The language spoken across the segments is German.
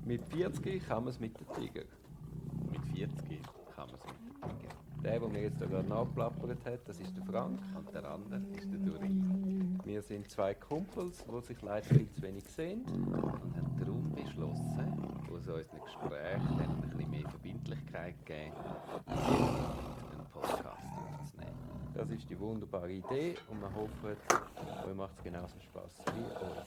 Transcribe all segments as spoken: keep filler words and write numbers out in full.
Mit vierzig kann man es mit dem Tiger. Mit vierzig kann man es mit dem Tiger. Der, der mir jetzt da gerade nachplappert hat, das ist der Frank. Und der andere ist der Duri. Wir sind zwei Kumpels, die sich leider viel zu wenig sehen. Und haben darum beschlossen, aus unseren Gesprächen ein bisschen mehr Verbindlichkeit geben, einen Podcast aufzunehmen. Das ist die wunderbare Idee und wir hoffen, euch macht es genauso Spass wie uns.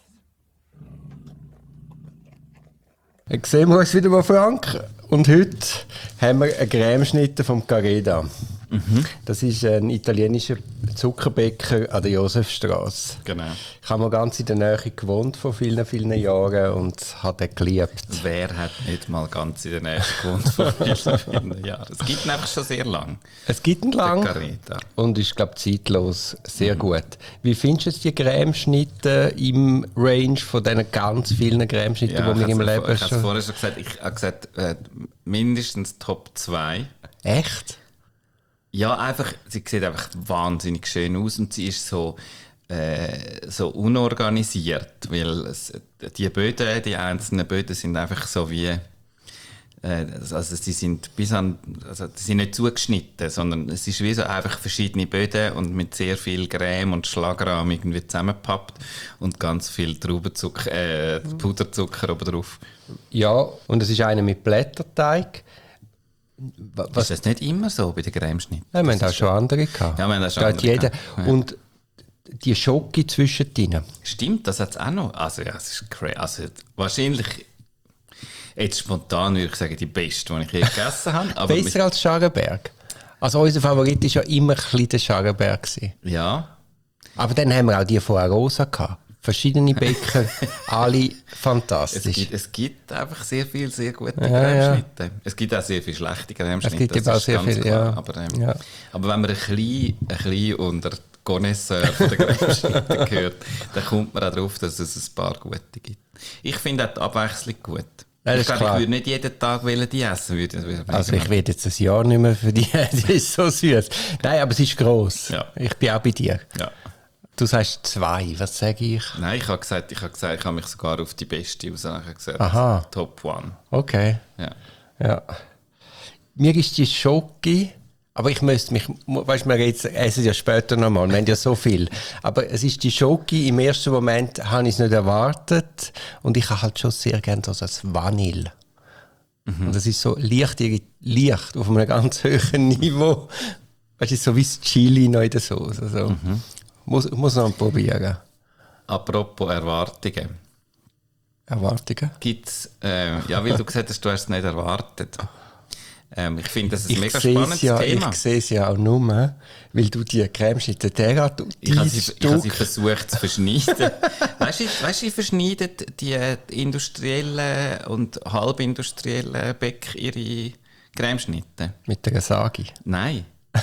Jetzt sehen wir uns wieder mal, Frank. Und heute haben wir einen Cremeschnitte vom Carreda. Mhm. Das ist ein italienischer Zuckerbäcker an der Josefstrasse. Genau. Ich habe mal ganz in der Nähe gewohnt vor vielen, vielen Jahren und habe den geliebt. Wer hat nicht mal ganz in der Nähe gewohnt vor vielen, vielen Jahren? Es gibt ihn einfach schon sehr lang. Es gibt ihn lang Carreda. Und ist, glaube ich, zeitlos sehr mhm. gut. Wie findest du die Cremeschnitte im Range von diesen ganz vielen Cremeschnitten, ja, die wir im Leben vor, ich schon... Ich habe es vorher schon gesagt, ich habe gesagt, äh, mindestens Top zwei. Echt? Ja, einfach, sie sieht einfach wahnsinnig schön aus und sie ist so, äh, so unorganisiert, weil es, die Böden, die einzelnen Böden sind einfach so wie, äh, also sie sind bis an, also die sind nicht zugeschnitten, sondern es ist wie so einfach verschiedene Böden und mit sehr viel Creme und Schlagrahm irgendwie zusammengepappt und ganz viel Traubenzucker, äh, Puderzucker oben drauf. Ja, und es ist einer mit Blätterteig. Was? Ist das nicht immer so bei den Cremeschnitten? Ja, wir haben auch schon andere gehabt. Ja, wir haben auch schon da andere jeder. gehabt. Ja. Und die Schoki zwischendrin. Stimmt, das hat es auch noch. Also ja, es ist crazy. Also, wahrscheinlich, jetzt spontan würde ich sagen, die beste, die ich je gegessen habe. Aber besser als Scharenberg. Also unser Favorit war ja immer ein bisschen der Scharenberg. Ja. Aber dann haben wir auch die von Arosa gehabt. Verschiedene Bäcker, alle fantastisch. Es gibt, es gibt einfach sehr viele sehr gute ja, Cremeschnitte. Ja. Es gibt auch sehr viele schlechte Cremeschnitte. Es gibt das auch sehr viele, ja. Aber, ähm, ja. aber wenn man ein bisschen, ein bisschen unter die Connoisseur von der Cremeschnitte gehört, dann kommt man auch darauf, dass es ein paar gute gibt. Ich finde auch die Abwechslung gut. Ja, ich glaube, ich würde nicht jeden Tag die essen. Würde, also ich werde jetzt ein Jahr nicht mehr für die, die ist so süß. Nein, aber es ist gross. Ja. Ich bin auch bei dir. Ja. Du sagst zwei, was sage ich? Nein, ich habe gesagt, ich habe gesagt, ich habe mich sogar auf die beste raus gesagt. Aha. Top One. Okay. Ja. Ja. Mir ist die Schoki, aber ich müsste mich, weißt du, wir jetzt essen ja später nochmal, wir haben ja so viel. Aber es ist die Schoki, im ersten Moment habe ich es nicht erwartet und ich habe halt schon sehr gerne so das Vanille. Mhm. Und das ist so leicht, leicht auf einem ganz hohen Niveau. Weißt du, so wie das Chili noch in der Sauce. Also. Mhm. Muss, muss noch probieren. Apropos Erwartungen. Erwartungen? Gibt's, äh, ja, weil du gesagt hast, du hast es nicht erwartet. Ähm, ich finde, das ist ein ich mega spannendes ja, Thema. Ich sehe es ja auch nur, weil du die Cremeschnitte derart Ich habe sie, ich habe sie versucht zu verschneiden. weißt du, weißt, wie verschneiden die industriellen und halbindustriellen Bäcker ihre Cremeschnitte? Mit der Sagi? Nein.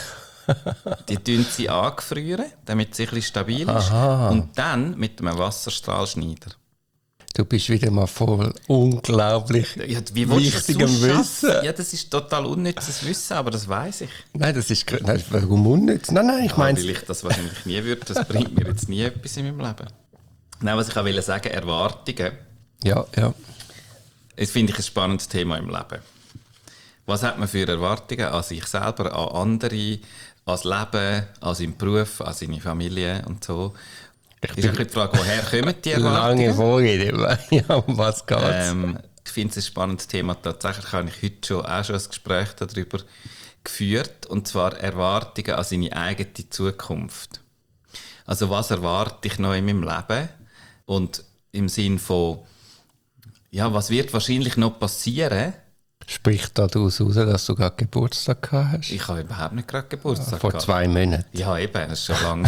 Die tun sie angefrieren, damit sie ein bisschen stabil ist. Aha. Und dann mit einem Wasserstrahlschneider. Du bist wieder mal voll unglaublich ja, wie wichtigem Wissen. Ja, das ist total unnützes Wissen, aber das weiss ich. Nein, das ist... Nein, warum unnütz? Nein, nein, ich ja, meine... Weil ich das wahrscheinlich nie würde. Das bringt mir jetzt nie etwas in meinem Leben. Nein, was ich auch sagen wollte, Erwartungen. Ja, ja. Das finde ich ein spannendes Thema im Leben. Was hat man für Erwartungen an sich selber, an andere, ans Leben, an seinen Beruf, an seine Familie und so? Ich ist auch die Frage, woher kommen die Erwartungen? Lange Vorrede, ja, um was geht's? Ähm, ich finde es ein spannendes Thema. Tatsächlich habe ich heute schon, auch schon ein Gespräch darüber geführt, und zwar Erwartungen an seine eigene Zukunft. Also was erwarte ich noch in meinem Leben? Und im Sinn von, ja, was wird wahrscheinlich noch passieren? Spricht daraus raus, dass du gerade Geburtstag gehabt hast? Ich habe überhaupt nicht gerade Geburtstag Vor gehabt. zwei Monaten? Ja, eben, das ist schon lange.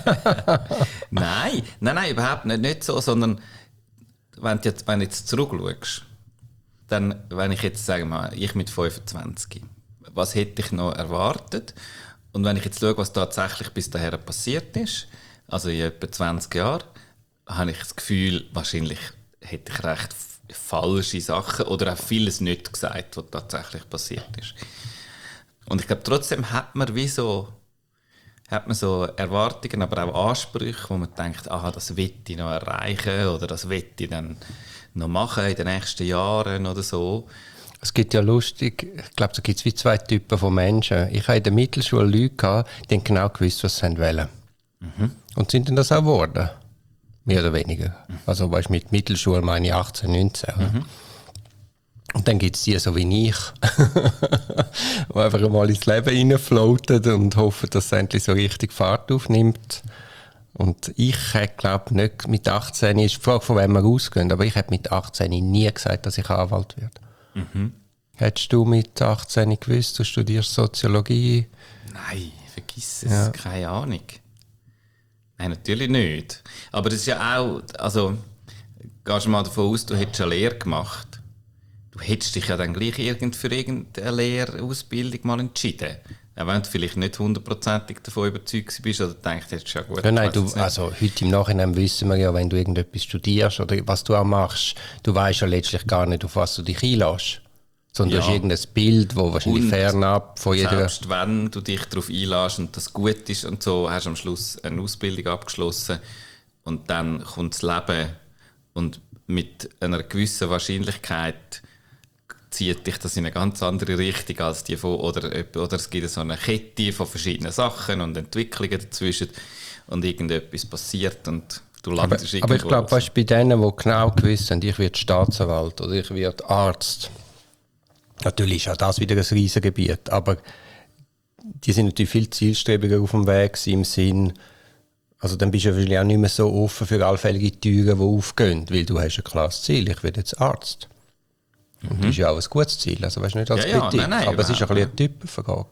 nein, nein, nein, überhaupt nicht, nicht so, sondern wenn du jetzt, wenn du jetzt zurückschaust, dann, wenn ich jetzt, sagen wir mal, ich mit fünfundzwanzig, was hätte ich noch erwartet? Und wenn ich jetzt schaue, was tatsächlich bis dahin passiert ist, also in etwa zwanzig Jahren, habe ich das Gefühl, wahrscheinlich hätte ich recht falsche Sachen oder auch vieles nicht gesagt, was tatsächlich passiert ist. Und ich glaube, trotzdem hat man wie so, hat man so Erwartungen, aber auch Ansprüche, wo man denkt, aha, das will ich noch erreichen oder das will ich dann noch machen in den nächsten Jahren oder so. Es gibt ja lustig, ich glaube, da gibt es wie zwei Typen von Menschen. Ich habe in der Mittelschule Leute gehabt, die haben genau gewusst, was sie wollen. Mhm. Und sind dann das auch geworden. Mehr oder weniger. Mhm. Also weißt, mit Mittelschule meine ich achtzehn, neunzehn. Mhm. Und dann gibt es die so wie ich, die einfach mal ins Leben reinfloaten und hoffen, dass es endlich so richtig Fahrt aufnimmt. Und ich hätte, glaube nicht mit achtzehn, ist die Frage, von wem wir ausgehen, aber ich hätte mit achtzehn nie gesagt, dass ich Anwalt werde. Mhm. Hättest du mit achtzehn gewusst, du studierst Soziologie? Nein, vergiss es, ja. Keine Ahnung. Nein, natürlich nicht. Aber das ist ja auch, also, gehst du mal davon aus, du hättest eine Lehre gemacht. Du hättest dich ja dann gleich irgend für irgendeine Lehrausbildung mal entschieden. Auch wenn du vielleicht nicht hundertprozentig davon überzeugt bist oder denkst, hättest du ja gut. Ja, nein, du, also heute im Nachhinein wissen wir ja, wenn du irgendetwas studierst oder was du auch machst, du weißt ja letztlich gar nicht, auf was du dich einlässt. Sondern ja. Du hast irgendein Bild, das wahrscheinlich und fernab von jeder... Selbst wenn du dich darauf einlässt und das gut ist und so, hast du am Schluss eine Ausbildung abgeschlossen und dann kommt das Leben und mit einer gewissen Wahrscheinlichkeit zieht dich das in eine ganz andere Richtung als die von, oder, oder es gibt so eine Kette von verschiedenen Sachen und Entwicklungen dazwischen und irgendetwas passiert und du landest aber, irgendwo. Aber ich glaube, weißt, bei denen, die genau gewusst haben, ich werde Staatsanwalt oder ich werde Arzt, natürlich ist auch das wieder ein Riesengebiet, aber die sind natürlich viel zielstrebiger auf dem Weg im Sinn, also dann bist du wahrscheinlich auch nicht mehr so offen für allfällige Türen, die aufgehen, weil du hast ein klares Ziel, ich werde jetzt Arzt. Und das ist ja auch ein gutes Ziel, also weißt du, nicht als ja, Kritik, ja, nein, nein, aber es ist ein bisschen eine Typenfrage.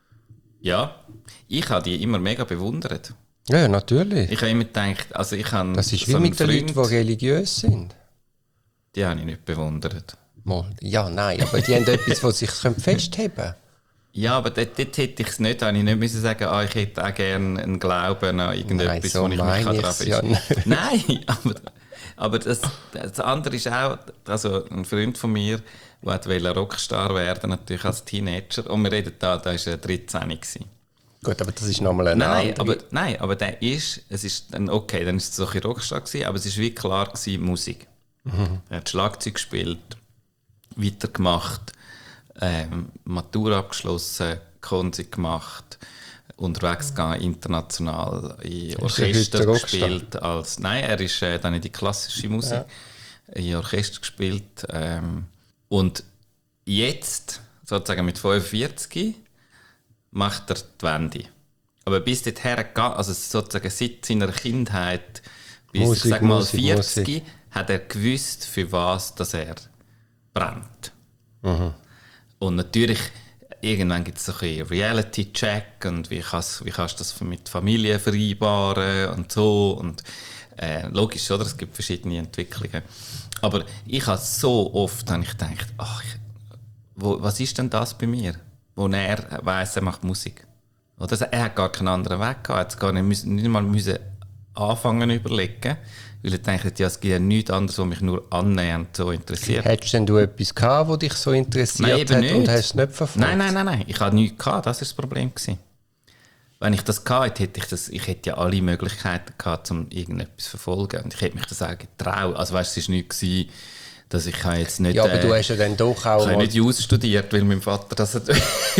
Ja, ich habe die immer mega bewundert. Ja, ja, natürlich. Ich habe immer gedacht, also ich habe das ist so wie mit den Freund, Leuten, die religiös sind. Die habe ich nicht bewundert. Mal. Ja, nein, aber die haben etwas, was sich festheben können. Ja, aber dort, dort hätte ich es nicht, habe ich nicht müssen sagen, ah, ich hätte auch gerne einen Glauben an irgendetwas, nein, so wo ich mich daran ja feststellen. Nein, aber, aber das, das andere ist auch, also ein Freund von mir, der Rockstar werden natürlich als Teenager, und wir reden da, da war er dreizehn gewesen. Gut, aber das ist nochmal ein nein, aber Nein, aber der ist, es ist dann, okay, dann ist es so ein Rockstar gewesen, aber es war wie klar gewesen, Musik. Mhm. Er hat Schlagzeug gespielt, weitergemacht, ähm, Matura abgeschlossen, Konzi gemacht, unterwegs gegangen, international in Orchester gespielt. Als, nein, er ist äh, dann in die klassische Musik, ja. In Orchester gespielt. Ähm, und jetzt, sozusagen mit fünfundvierzig, macht er die Wende. Aber bis dorthin, also sozusagen seit seiner Kindheit bis Musik, ich sag mal Musik, vierzig, Musik. Hat er gewusst, für was dass er brennt. Mhm. Und natürlich, irgendwann gibt es so ein Reality-Check und wie kannst, wie kannst du das mit Familie vereinbaren und so. Und äh, logisch, oder? Es gibt verschiedene Entwicklungen. Aber ich habe so oft habe ich gedacht, ach, ich, wo, was ist denn das bei mir? Wo er weiss, er macht Musik. Oder er hat gar keinen anderen Weg gehabt. Er hat gar nicht, müssen, nicht mal müssen anfangen zu überlegen. Weil ich dachte, ja, es gibt ja nichts anderes, was mich nur annähernd so interessiert. Hättest denn du etwas gehabt, das dich so interessiert nein, hat nicht. Und hast es nicht verfolgt? Nein, nein, nein, nein. Ich hatte nichts gehabt. Das war das Problem gewesen. Wenn ich das gehabt hätte, hätte ich das, ich hätte ja alle Möglichkeiten gehabt, um irgendetwas zu verfolgen. Und ich hätte mich das auch getraut. Also weißt, es war nicht gewesen, dass ich jetzt nicht... Ja, aber äh, du hast ja dann doch auch... Ich habe nicht Jus studiert, weil mein Vater das hat...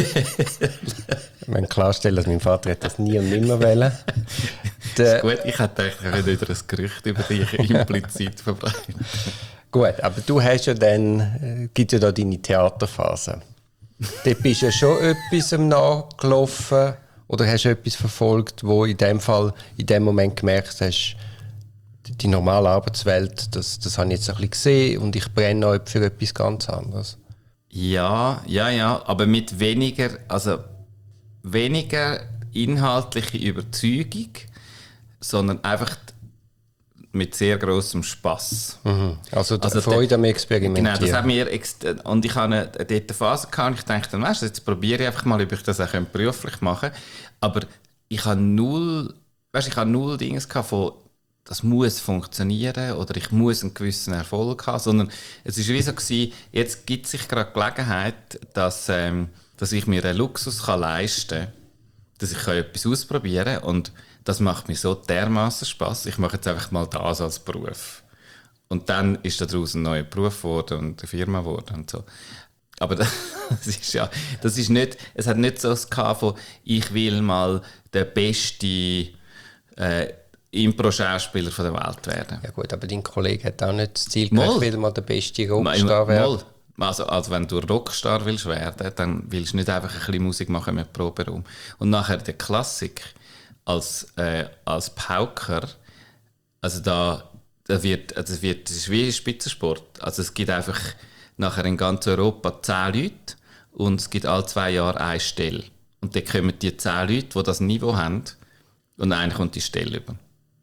Ich möchte klarstellen, dass mein Vater das nie und nimmer wollte. Ist gut, ich hätte gedacht, ich würde wieder ein Gerücht über dich implizit verbreiten. Gut, aber du hast ja dann... Äh, gibt ja da deine Theaterphase. Dort bist du ja schon etwas nachgelaufen oder hast du etwas verfolgt, wo in dem Fall, in dem Moment gemerkt hast, die normale Arbeitswelt, das, das habe ich jetzt ein bisschen gesehen und ich brenne auch für etwas ganz anderes. Ja, ja, ja, aber mit weniger, also weniger inhaltliche Überzeugung, sondern einfach mit sehr grossem Spass. Mhm. Also die also Freude am Experimentieren. Genau, das hat mir ext- und ich hatte dort eine Phase gehabt, und ich dachte, dann, weißt du, jetzt probiere ich einfach mal, ob ich das auch beruflich machen könnte. Aber ich habe null, weißt, ich habe null Dinge gehabt von das muss funktionieren oder ich muss einen gewissen Erfolg haben, sondern es war wie so gewesen, jetzt gibt es sich gerade Gelegenheit, dass, ähm, dass ich mir einen Luxus kann leisten kann, dass ich etwas ausprobieren kann. Und das macht mir so dermaßen Spass. Ich mache jetzt einfach mal das als Beruf. Und dann ist daraus ein neuer Beruf geworden und eine Firma geworden und so. Aber das ist ja, das ist nicht, es hat nicht so das gehabt von, ich will mal der beste äh, Impro-Schauspieler der Welt werden. Ja gut, aber dein Kollege hat auch nicht das Ziel gehabt, ich will mal der beste Rockstar werden. Also, also wenn du Rockstar willst werden, dann willst du nicht einfach ein bisschen Musik machen mit Proberaum. Und nachher der Klassik als, äh, als Pauker, also da, da wird, das wird, das ist wie Spitzensport. Also es gibt einfach nachher in ganz Europa zehn Leute und es gibt alle zwei Jahre eine Stelle. Und dann kommen die zehn Leute, die das Niveau haben, und einer kommt die Stelle über.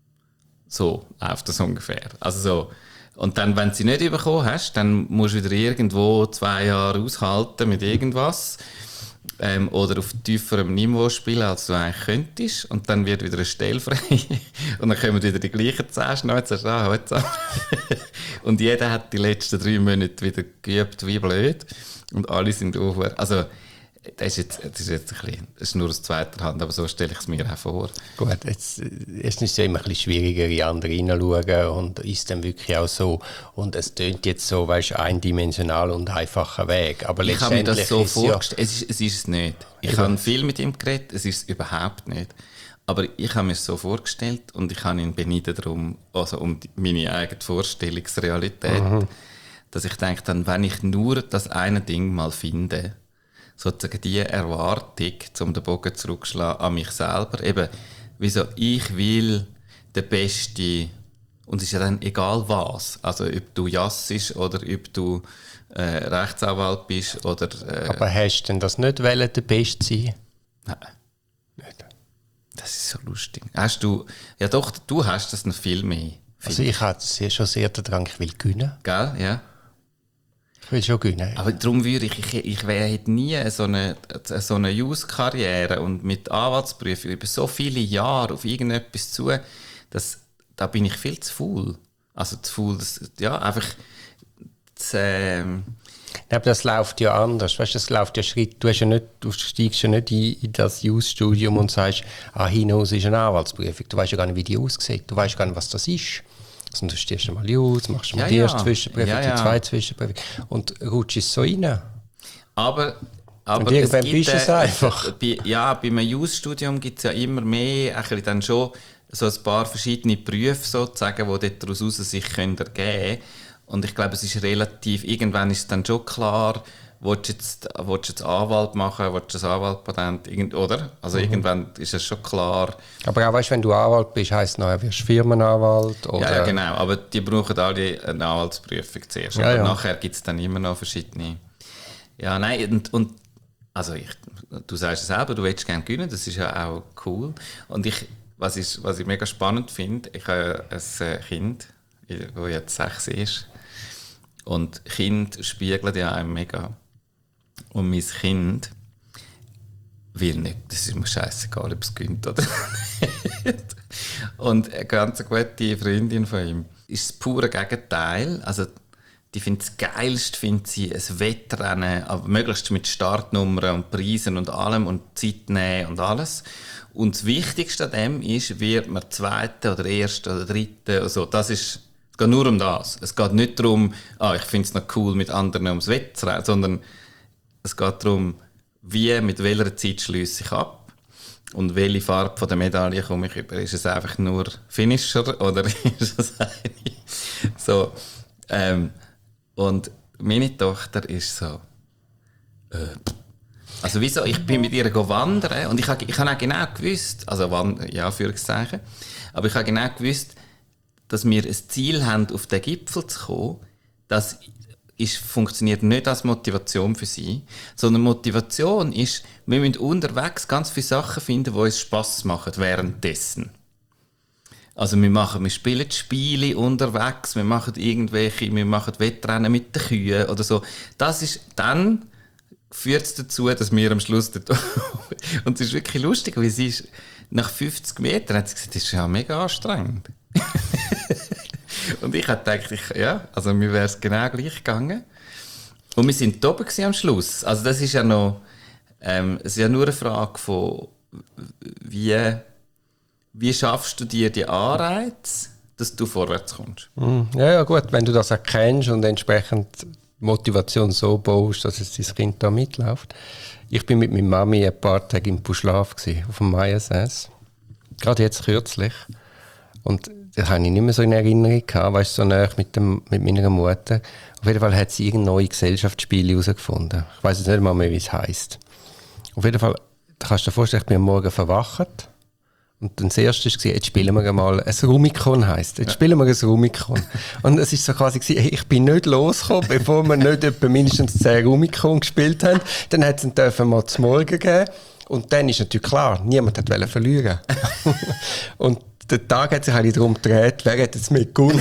So läuft das ungefähr. Also so. Und dann, wenn du sie nicht bekommen hast, dann musst du wieder irgendwo zwei Jahre aushalten mit irgendwas. Ähm, oder auf tieferem Niveau spielen, als du eigentlich könntest. Und dann wird wieder eine Stelle frei. Und dann kommen wieder die gleichen zehn Schnäuze an, heute Und jeder hat die letzten drei Monate wieder geübt wie blöd. Und alle sind auch. Also, das ist jetzt, das ist jetzt ein bisschen, das ist nur aus zweiter Hand, aber so stelle ich es mir auch vor. Gut, jetzt, jetzt ist es ja immer ein bisschen schwieriger, in andere hineinschauen und ist dann wirklich auch so. Und es tönt jetzt so, weißt du, eindimensional und einfacher Weg. Aber ich habe mir das so vorgestellt. Ja, es, ist, es ist es nicht. Ich Eben. habe viel mit ihm geredet, es ist es überhaupt nicht. Aber ich habe mir es so vorgestellt und ich habe ihn beneiden darum, also um die, meine eigene Vorstellungsrealität, mhm. dass ich denke, dann, wenn ich nur das eine Ding mal finde, sozusagen die Erwartung, um den Bogen zurückzuschlagen an mich selber, eben, wieso ich will der Beste, und es ist ja dann egal was, also ob du jassisch oder ob du äh, Rechtsanwalt bist oder... Äh, aber hast du denn das nicht wollen, der Beste sein? Nein. Nicht. Das ist so lustig. Hast du, ja doch, du hast das noch viel mehr. Also ich habe schon sehr den Drang, ich will gewinnen. Gell, ja. Ich will schon gewinnen. Aber darum würde ich, ich, ich hätte nie so eine, so eine Jus-Karriere und mit Anwaltsprüfung über so viele Jahre auf irgendetwas zu, dass, da bin ich viel zu faul. Also zu faul, das, ja, einfach zu, ähm ja, aber das läuft ja anders. Weißt, das läuft ja Schritt. Du, hast ja nicht, du steigst ja nicht in, in das Jus-Studium und sagst, ah, hinaus ist eine Anwaltsprüfung. Du weißt ja gar nicht, wie die aussieht. Du weißt gar nicht, was das ist. Also du stehst mal Jus, machst mal ja, die erste ja. Zwischenprüfung, ja, ja. die zweite Zwischenprüfung und rutschst so rein. Aber, aber und irgendwann bist du es einfach. Bei, ja, bei einem Jus-Studium gibt es ja immer mehr, ein bisschen dann schon so ein paar verschiedene Berufe sozusagen, die daraus sich ergeben können. Und ich glaube, es ist relativ, irgendwann ist es dann schon klar, willst du jetzt, willst du jetzt Anwalt machen, willst du ein Anwaltpatent, irgend, oder? Also mhm. irgendwann ist es schon klar. Aber auch, weißt, wenn du Anwalt bist, heisst es nachher, wirst du Firmenanwalt? Oder? Ja, ja, genau. Aber die brauchen alle eine Anwaltsprüfung zuerst. Ja, aber ja. nachher gibt es dann immer noch verschiedene. Ja, nein, und, und also ich, du sagst es selber, du willst gerne gewinnen, das ist ja auch cool. Und ich, was ich, was ich mega spannend finde, ich habe ein Kind, das jetzt sechs ist. Und Kind spiegeln ja einem mega. Und mein Kind will nicht, das ist mir scheißegal, ob es gewinnt oder nicht. Und eine ganz gute Freundin von ihm ist das pure Gegenteil. Also, die findet das Geilste, findet sie ein Wettrennen, aber möglichst mit Startnummern und Preisen und allem und Zeit nehmen und alles. Und das Wichtigste an dem ist, wird man Zweite oder Erste oder Dritte oder so. Das ist, es geht nur um das. Es geht nicht darum, ah, ich finde es noch cool, mit anderen ums Wettrennen, sondern es geht darum, wie, mit welcher Zeit schließe ich ab und welche Farbe von der Medaille komme ich über. Ist es einfach nur Finisher oder ist es eine? So, ähm, und meine Tochter ist so, äh, also wieso, ich bin mit ihr wandern und ich habe ich hab auch genau gewusst, also wandern, ja, Anführungszeichen, aber ich habe genau gewusst, dass wir ein Ziel haben, auf den Gipfel zu kommen, das ist, funktioniert nicht als Motivation für sie, sondern Motivation ist, wir müssen unterwegs ganz viele Sachen finden, die uns Spass machen währenddessen. Also wir machen, wir spielen Spiele unterwegs, wir machen irgendwelche, wir machen Wettrennen mit den Kühen oder so. Das ist, dann führt es dazu, dass wir am Schluss dort und es ist wirklich lustig, weil sie ist, nach fünfzig Metern hat sie gesagt, das ist ja mega anstrengend. Und ich habe gedacht, ich, ja, also mir wäre es genau gleich gegangen. Und wir sind oben am Schluss. Also das ist ja noch, ähm, es ist ja nur eine Frage von, wie, wie schaffst du dir die Anreize, dass du vorwärts kommst? Ja, ja, gut, wenn du das erkennst und entsprechend Motivation so baust, dass es dein Kind da mitläuft. Ich bin mit meiner Mami ein paar Tage im Puschlaf gsi, auf dem Maiensäß. Gerade jetzt kürzlich. Und das habe ich nicht mehr so in Erinnerung gehabt, weißt, so nah mit, dem, mit meiner Mutter. Auf jeden Fall hat sie irgendeine neue Gesellschaftsspiele herausgefunden. Ich weiss jetzt nicht mal mehr, wie es heisst. Auf jeden Fall, da kannst du dir vorstellen, ich bin am Morgen verwacht. Und das erste war, jetzt spielen wir mal ein Rumikon heisst. Jetzt spielen wir ein Rumikon. Und es war so quasi, hey, ich bin nicht losgekommen, bevor wir nicht etwa mindestens zehn Rumikon gespielt haben. Dann hat es dann mal zum Morgen gegeben. Und dann ist natürlich klar, niemand wollte verlieren. Und der Tag hat sich halt darum gedreht, wer hat jetzt mitgewonnen.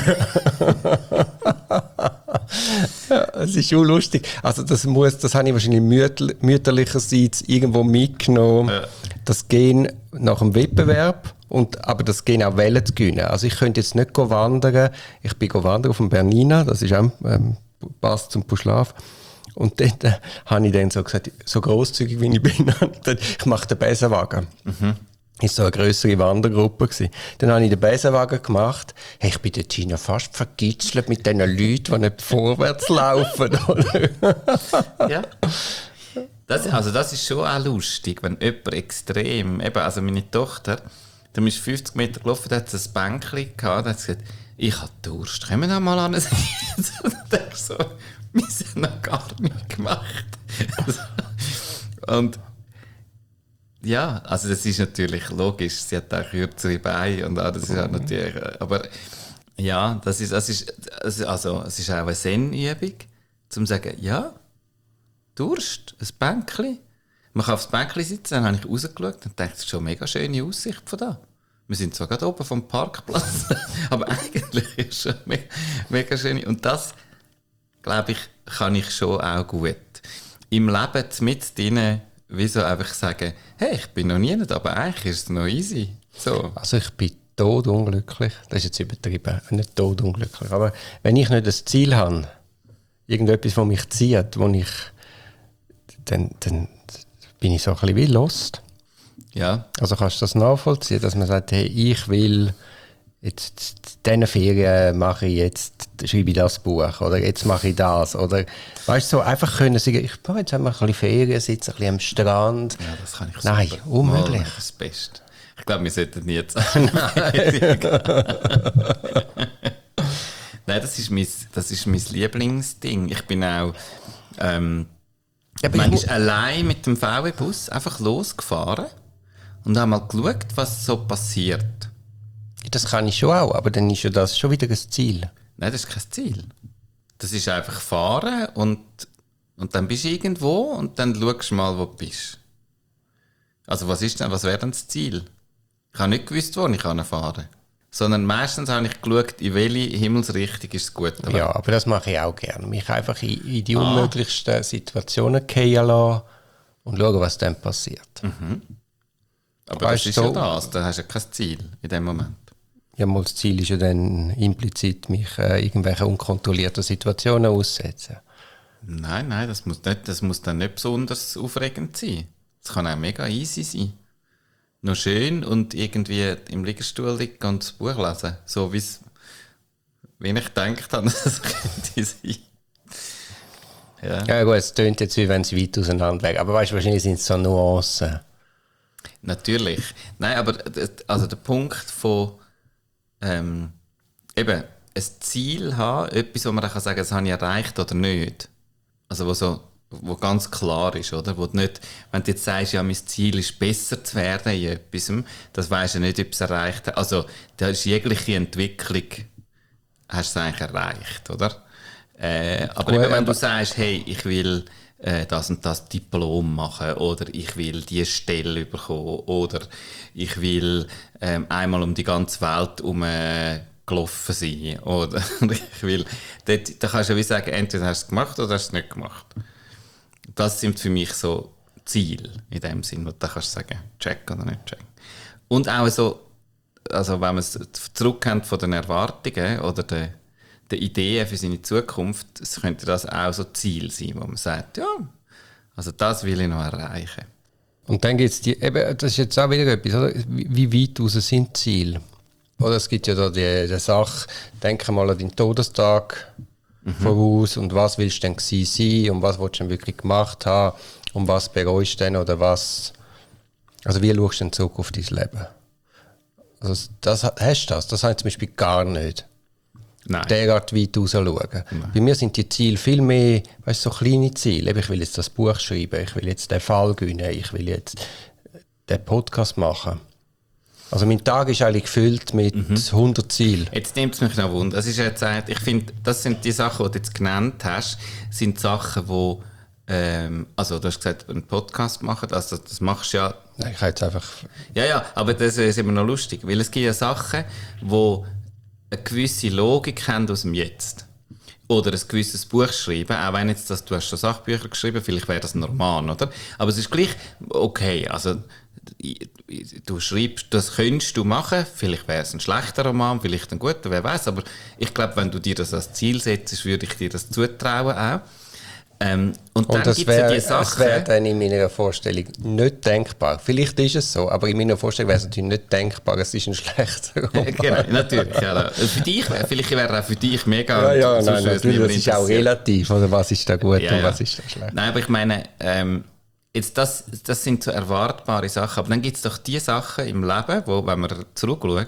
Ja, es ist schon lustig. Also das muss, das habe ich wahrscheinlich mütter, mütterlicherseits irgendwo mitgenommen. Ja. Das Gen nach dem Wettbewerb, und, aber das Gen auch Wellen zu gewinnen. Also ich könnte jetzt nicht wandern. Ich bin wandern auf dem Bernina, das ist auch ähm, passt zum Puschlaf. Und dort äh, habe ich dann so gesagt, so grosszügig wie ich bin, ich mache den Besenwagen. Mhm. Das war so eine grössere Wandergruppe gewesen. Dann habe ich den Besenwagen gemacht. Hey, ich bin dort China fast vergitzelt mit diesen Leuten, die nicht vorwärts laufen. Ja. Das, also das ist schon auch lustig, wenn jemand extrem, eben, also meine Tochter, da ist fünfzig Meter gelaufen, da hat sie ein Bänkchen gehabt, da hat sie gesagt, ich habe Durst, können wir da mal an? Und dann ich so, wir sind noch gar nicht gemacht. Und ja, also das ist natürlich logisch, sie hat auch kürzere Beine und alles, das ist auch natürlich, aber ja, das ist, das ist, also es ist auch eine Zen-Übung, zum zu sagen, ja, Durst, ein Bänkchen. Man kann aufs Bänkchen sitzen, dann habe ich rausgeschaut und dachte, das ist schon eine mega schöne Aussicht von da. Wir sind zwar gerade oben vom Parkplatz, aber eigentlich ist es schon mega, mega schön. Und das, glaube ich, kann ich schon auch gut. Im Leben mit drin, wieso einfach sagen, hey, ich bin noch nie nicht, aber eigentlich ist es noch easy. So. Also ich bin todunglücklich, das ist jetzt übertrieben, nicht todunglücklich, aber wenn ich nicht das Ziel habe, irgendetwas, das mich zieht, wo ich Dann, dann bin ich so ein bisschen wie lost. Ja. Also kannst du das nachvollziehen, dass man sagt, hey, ich will jetzt diese Ferien mache ich jetzt, schreibe ich das Buch oder jetzt mache ich das oder weißt du, so einfach können sagen, ich mache jetzt einmal ein bisschen Ferien, sitze ein bisschen am Strand. Ja, das kann ich Nein, super. unmöglich. Das ist das Beste. Ich glaube, wir sollten nie jetzt Nein, das ist mein, das ist mein Lieblingsding. Ich bin auch ähm, Ja, manchmal allein mit dem V W-Bus einfach losgefahren und habe mal geschaut, was so passiert. Das kann ich schon auch, aber dann ist ja das schon wieder ein Ziel. Nein, das ist kein Ziel. Das ist einfach fahren und, und dann bist du irgendwo und dann schaust du mal, wo du bist. Also was ist denn, was wäre denn das Ziel? Ich habe nicht gewusst, wo ich fahren kann. Sondern meistens habe ich geschaut, in welche Himmelsrichtung ist es gut. Oder? Ja, aber das mache ich auch gerne. Mich einfach in, in die ah. unmöglichsten Situationen fallen lassen und schauen, was dann passiert. Mhm. Aber weißt das ist so, ja das, da hast du ja kein Ziel in dem Moment. Ja, mal das Ziel ist ja dann implizit, mich äh, irgendwelchen unkontrollierten Situationen aussetzen. Nein, nein, das muss, nicht, das muss dann nicht besonders aufregend sein. Das kann auch mega easy sein. Noch schön und irgendwie im Liegestuhl liegen und das Buch lesen. So wie ich gedacht habe, das könnte sein. Ja. Ja gut, es tönt jetzt, wie wenn es weit auseinander wäre. Aber weißt du, wahrscheinlich sind es so Nuancen. Natürlich. Nein, aber also der Punkt von ähm, eben ein Ziel haben, etwas, wo man dann kann sagen, das habe ich erreicht oder nicht. Also wo so wo ganz klar ist, oder? Wo du nicht, wenn du jetzt sagst, ja, mein Ziel ist, besser zu werden in etwas, das weisst du nicht, ob es erreicht hat. Also, da ist jegliche Entwicklung, hast du es eigentlich erreicht, oder? Äh, aber Gut, eben, wenn du sagst, hey, ich will äh, das und das Diplom machen, oder ich will diese Stelle bekommen, oder ich will ähm, einmal um die ganze Welt um äh, gelaufen sein, oder ich will, da, da kannst du ja wie sagen, entweder hast du es gemacht oder hast du es nicht gemacht. Das sind für mich so Ziele in dem Sinn, wo du kannst sagen, check oder nicht check. Und auch so, also wenn man es zurückkennt von den Erwartungen oder den, den Ideen für seine Zukunft, könnte das auch so Ziel sein, wo man sagt, ja, also das will ich noch erreichen. Und dann gibt es die, eben, das ist jetzt auch wieder etwas, oder? Wie, wie weit raus sind die Ziele? Oder es gibt ja da die, die Sache, denke mal an deinen Todestag mhm. voraus und was willst du denn gewesen sein und was willst du denn wirklich gemacht haben und was bereust du denn oder was, also wie schaust du denn zurück auf dein Leben? Also das, hast du das? Das habe ich zum Beispiel gar nicht. Nein. Derart weit raus schauen. Nein. Bei mir sind die Ziele viel mehr, weißt du, so kleine Ziele. Ich will jetzt das Buch schreiben, ich will jetzt den Fall gewinnen, ich will jetzt den Podcast machen. Also mein Tag ist eigentlich gefüllt mit mhm. hundert Zielen. Jetzt nimmt es mich noch Wunder. Das ist jetzt, ich finde, das sind die Sachen, die du jetzt genannt hast, sind Sachen, wo ähm, also du hast gesagt, einen Podcast machen, also das machst du ja. Nein, ich habe jetzt einfach. Ja, ja, aber das ist immer noch lustig, weil es gibt ja Sachen, wo eine gewisse Logik haben aus dem Jetzt. Oder ein gewisses Buch schreiben, auch wenn jetzt das, du hast schon Sachbücher geschrieben, vielleicht wäre das ein Roman, oder? Aber es ist gleich okay, also du schreibst, das könntest du machen, vielleicht wäre es ein schlechter Roman, vielleicht ein guter, wer weiß, aber ich glaube, wenn du dir das als Ziel setzt, würde ich dir das zutrauen auch. Ähm, und, und dann gibt es ja die Sachen... Das wäre dann in meiner Vorstellung nicht denkbar. Vielleicht ist es so, aber in meiner Vorstellung wäre es natürlich nicht denkbar, es ist ein schlechter Roman. Genau, natürlich. Ja. Für dich, vielleicht wäre er auch für dich mega... Ja, ja, nein, natürlich, das ist auch relativ, oder was ist da gut ja, und ja. was ist da schlecht. Nein, aber ich meine, ähm, jetzt das, das sind so erwartbare Sachen, aber dann gibt es doch die Sachen im Leben, wo, wenn wir zurückschauen,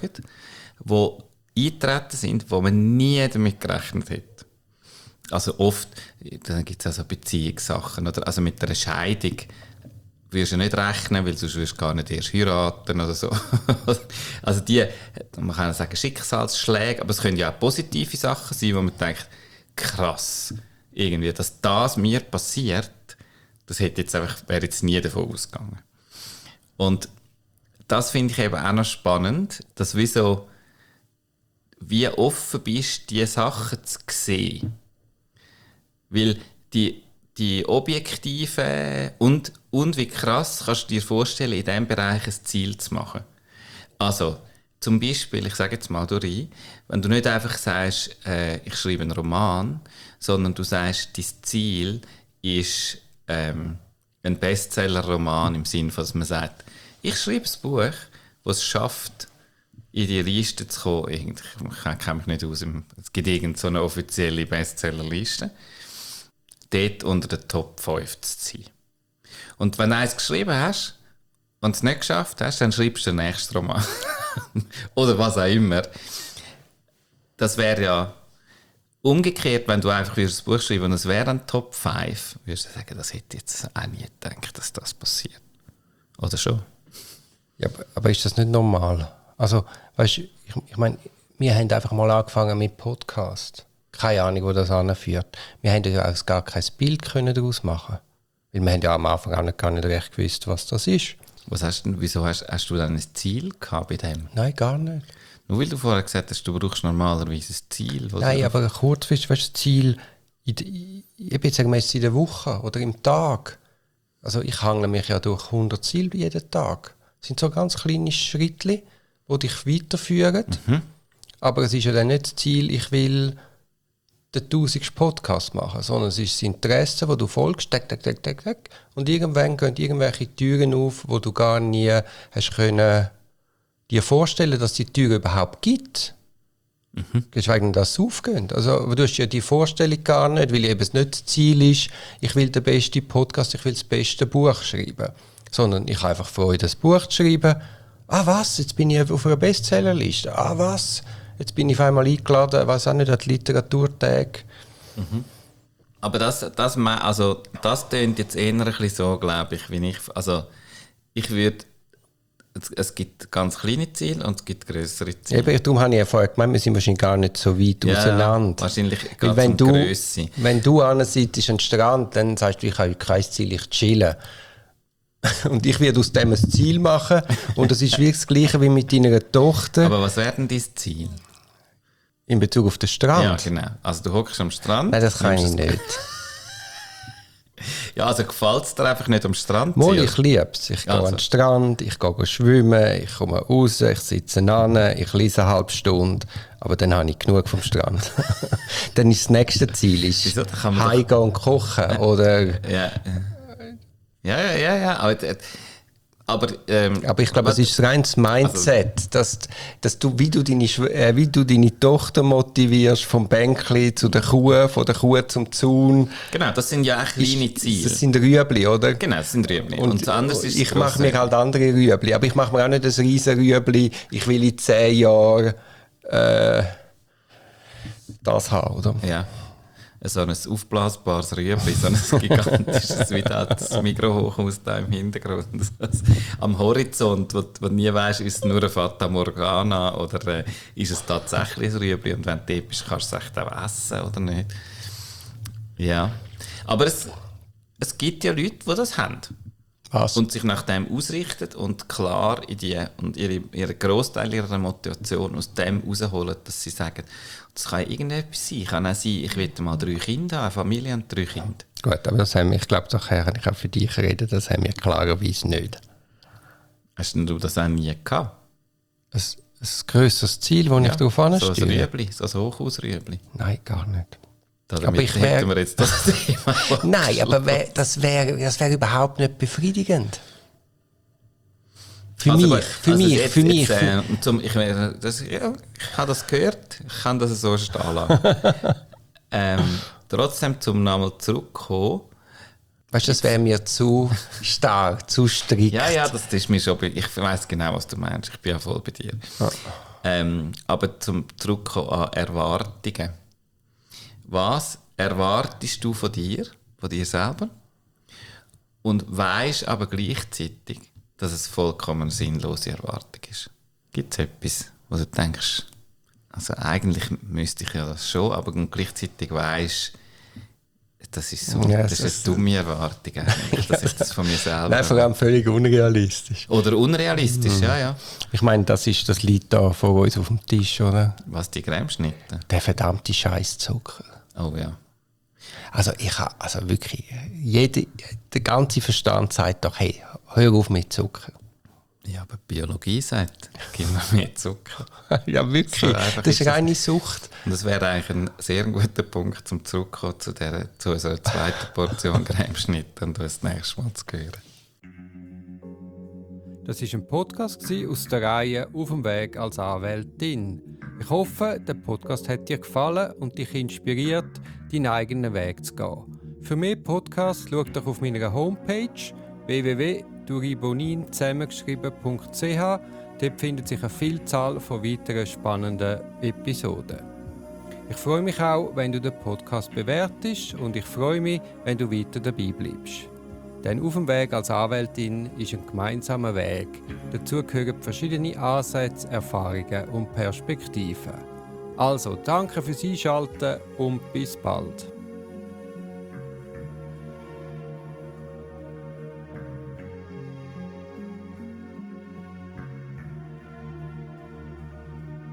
die eingetreten sind, wo man nie damit gerechnet hat. Also oft, dann gibt es auch so Beziehungssachen, oder? Also mit einer Scheidung wirst du nicht rechnen, weil sonst wirst du gar nicht erst heiraten oder so. Also die, man kann sagen Schicksalsschläge, aber es können ja auch positive Sachen sein, wo man denkt, krass, irgendwie, dass das mir passiert, das hätte jetzt einfach, wäre jetzt nie davon ausgegangen. Und das finde ich eben auch noch spannend, dass wie so, wie offen bist, diese Sachen zu sehen. Weil die, die objektive und, und wie krass kannst du dir vorstellen, in diesem Bereich ein Ziel zu machen. Also, zum Beispiel, ich sage jetzt mal durch, wenn du nicht einfach sagst, äh, ich schreibe einen Roman, sondern du sagst, dein Ziel ist ähm, ein Bestseller-Roman im Sinne von, dass man sagt, ich schreibe ein Buch, das es schafft, in die Liste zu kommen. Ich kenne mich nicht aus, es gibt irgendeine so offizielle Bestseller-Liste. Dort unter den Top fünf zu sein. Und wenn du eins geschrieben hast und es nicht geschafft hast, dann schreibst du den nächsten Roman. Oder was auch immer. Das wäre ja umgekehrt, wenn du einfach ein Buch schreiben und es wäre ein Top fünf, würdest du sagen, das hätte jetzt auch nie gedacht, dass das passiert. Oder schon? Ja, aber, aber ist das nicht normal? Also, weißt du, ich, ich meine, wir haben einfach mal angefangen mit Podcast. Keine Ahnung, wo das anführt. Wir haben ja auch gar kein Bild können daraus machen. Weil wir haben ja am Anfang auch nicht, gar nicht recht gewusst, was das ist. Was hast du, wieso hast, hast du dann ein Ziel gehabt bei dem? Nein, gar nicht. Nur weil du vorher gesagt hast, du brauchst normalerweise ein Ziel. Nein, aber kurzfristig, weißt du, das Ziel, in de, ich bin sagen wir jetzt in der Woche oder im Tag. Also ich hangle mich ja durch hundert Ziele jeden Tag. Das sind so ganz kleine Schritte, die dich weiterführen. Mhm. Aber es ist ja dann nicht das Ziel, ich will den tausendsten Podcast machen, sondern es ist das Interesse, wo du folgst, tak, tak, tak, tak, tak, und irgendwann gehen irgendwelche Türen auf, wo du gar nie hast können dir vorstellen, dass die Türen überhaupt gibt. Mhm. Geschweige dass sie aufgehen. Also du hast ja die Vorstellung gar nicht, weil eben es nicht das Ziel ist, ich will den besten Podcast, ich will das beste Buch schreiben, sondern ich habe einfach Freude, das Buch zu schreiben. Ah was, jetzt bin ich auf einer Bestsellerliste. Ah was, jetzt bin ich auf einmal eingeladen, weiß auch nicht, an die Literaturtage. Mhm. Aber das, das, also, das tönt jetzt eher ein bisschen so, glaube ich, wie ich, also ich würde, es, es gibt ganz kleine Ziele und es gibt grössere Ziele. Eben, darum habe ich ja vorher gemeint, wir sind wahrscheinlich gar nicht so weit ja, auseinander. Wahrscheinlich geht es um du, Grösse. Wenn du an der Seite ist ein Strand, dann sagst du, ich habe kein Ziel, ich chille. Und ich werde aus dem ein Ziel machen und das ist wirklich das Gleiche wie mit deiner Tochter. Aber was wäre denn dein Ziel? In Bezug auf den Strand? Ja, genau. Also du hockst am Strand. Nein, das kann ich nicht. Ja, also gefällt es dir einfach nicht am Strand? Mal, ich liebe es. Ich also. gehe an den Strand, ich gehe schwimmen, ich komme raus, ich sitze an, ich lese eine halbe Stunde, aber dann habe ich genug vom Strand. Dann ist das nächste Ziel, ist heimgehen und kochen oder... Ja. Ja, ja, ja, ja. Aber Aber, ähm, Aber ich glaube, es ist rein das Mindset, also, dass, dass du, wie du, deine, äh, wie du deine Tochter motivierst, vom Bänkli zu der Kuh, von der Kuh zum Zaun. Genau, das sind ja auch kleine Ziele. Das sind Rüebli, oder? Genau, das sind Rüebli. Und, und anders ist ich mache mir halt andere Rüebli, aber ich mache mir auch nicht ein riesen Rüebli, ich will in zehn Jahren äh, das haben, oder? Ja. So ein aufblasbares Rüebli, so ein gigantisches, wie das Mikrohochhaus da im Hintergrund. Am Horizont, wo du nie weißt, ist es nur eine Fata Morgana oder äh, ist es tatsächlich ein Rüebli und wenn du dort bist, kannst du es echt auch essen oder nicht. Ja, aber es, es gibt ja Leute, die das haben. Was? Und sich nach dem ausrichten und klar in die, und ihre, ihren Grossteil ihrer Motivation aus dem rausholen, dass sie sagen, das kann irgendetwas sein. Kann auch sein, ich will mal drei Kinder haben, eine Familie und drei Kinder. Gut, aber das haben wir, ich glaube, da kann ich auch für dich reden, das haben wir klarerweise nicht. Hast denn du das auch nie gehabt? Ein, ein grösseres Ziel, das ja, ich darauf anstehe? So ein Rüebli, so ein Hochhausrüebli? Nein, gar nicht. Damit aber ich wär, hätten wir jetzt das Thema. Nein, aber wär, das wäre das wär überhaupt nicht befriedigend. Für also, mich, aber, für also mich, jetzt, für mich. Jetzt, äh, zum, ich, das, ja, ich habe das gehört, ich kann das so stehen lassen. ähm, trotzdem, zum nochmal zurückkommen. Weißt du, das wäre mir zu stark, zu strikt. Ja, ja, das ist mir schon. Ich weiss genau, was du meinst. Ich bin ja voll bei dir. Ja. Ähm, aber zum Zurückkommen an Erwartungen. Was erwartest du von dir, von dir selber? Und weisst aber gleichzeitig, dass es vollkommen eine sinnlose Erwartung ist. Gibt es etwas, wo du denkst, also eigentlich müsste ich ja das schon, aber gleichzeitig weisst, das ist so, ja, das ist eine dumme Erwartung eigentlich, dass ich das von mir selber... Nein, vor allem völlig unrealistisch. Oder unrealistisch, mhm. ja, ja. Ich meine, das, ist, das liegt da vor uns auf dem Tisch, oder? Was, die Cremeschnitte? Der verdammte Scheißzucker. Oh ja. Also ich habe, also wirklich, jede, der ganze Verstand sagt doch, hey, hör auf mit Zucker. Ja, aber die Biologie sagt, gib mir mehr Zucker. Ja, wirklich. So das ist reine Sucht. Und das wäre eigentlich ein sehr guter Punkt, um zurückzukommen zu, der, zu unserer zweiten Portion Cremeschnitte und uns das nächste Mal zu hören. Das war ein Podcast aus der Reihe «Auf dem Weg als Anwältin». Ich hoffe, der Podcast hat dir gefallen und dich inspiriert, deinen eigenen Weg zu gehen. Für mehr Podcasts schau doch auf meiner Homepage w w w punkt duribonin zusammengeschrieben punkt c h. Dort findet sich eine Vielzahl von weiteren spannenden Episoden. Ich freue mich auch, wenn du den Podcast bewertest und ich freue mich, wenn du weiter dabei bleibst. Denn «Auf dem Weg als Anwältin» ist ein gemeinsamer Weg. Dazu gehören verschiedene Ansätze, Erfahrungen und Perspektiven. Also, danke fürs Einschalten und bis bald.